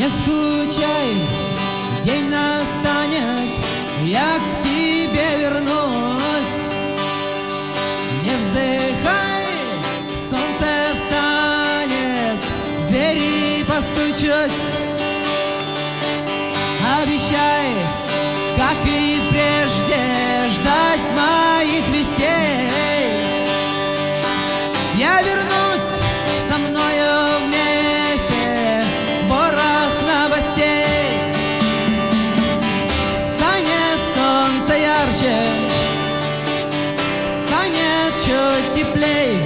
Не скучай, день настанет, я к тебе вернусь. Не вздыхай, солнце встанет, в двери постучусь. Обещай, как и прежде, ждать моих вестей. Я вернусь, со мною вместе ворох новостей. Станет солнце ярче, станет чуть теплей.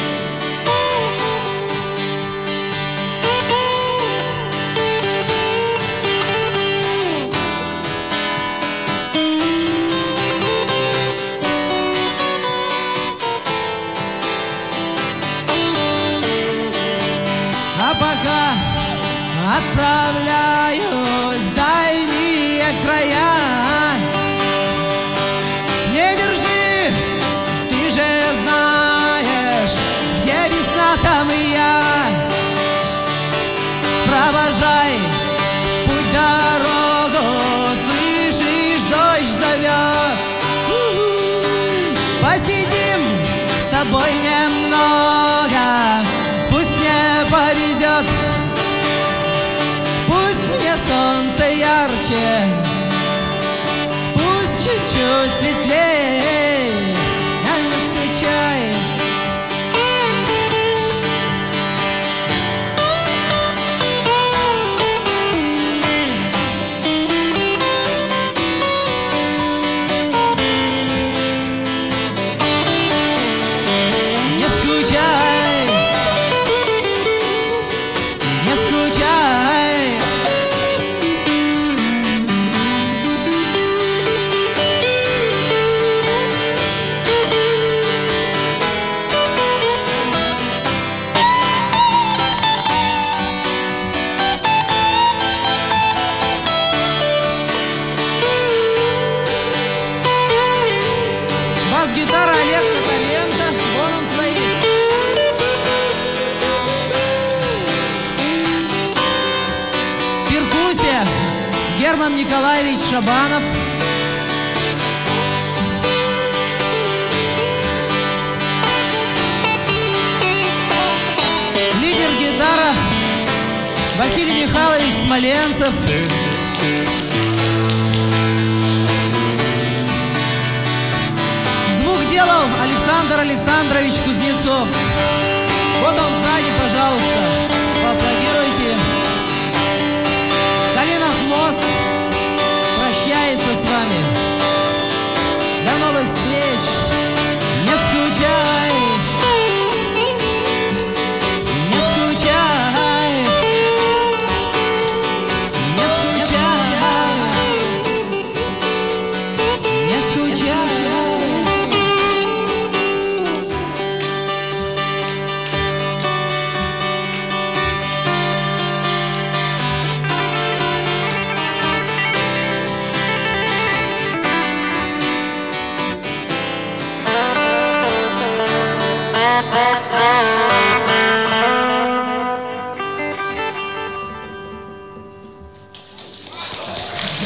А пока отправляюсь в дальние края, не держи, ты же знаешь, где весна, там и я. Провожай путь, дорогу, слышишь, дождь зовет. Посидим с тобой немного, пусть мне повезет. Пусть мне солнце ярче, пусть чуть-чуть светлее. Не скучай. Не скучай, не скучай. Бас-гитара Олег Каталенко, вон он стоит. Перкуссия Герман Николаевич Шабанов. Лидер гитара Василий Михайлович Смоленцев. Звук делал Александр Александрович Кузнецов. Вот он сзади, пожалуйста, поаплодируйте. Калинов мост прощается с вами. До новых встреч. Не скучай, не скучай, не скучай, не скучай. Bye.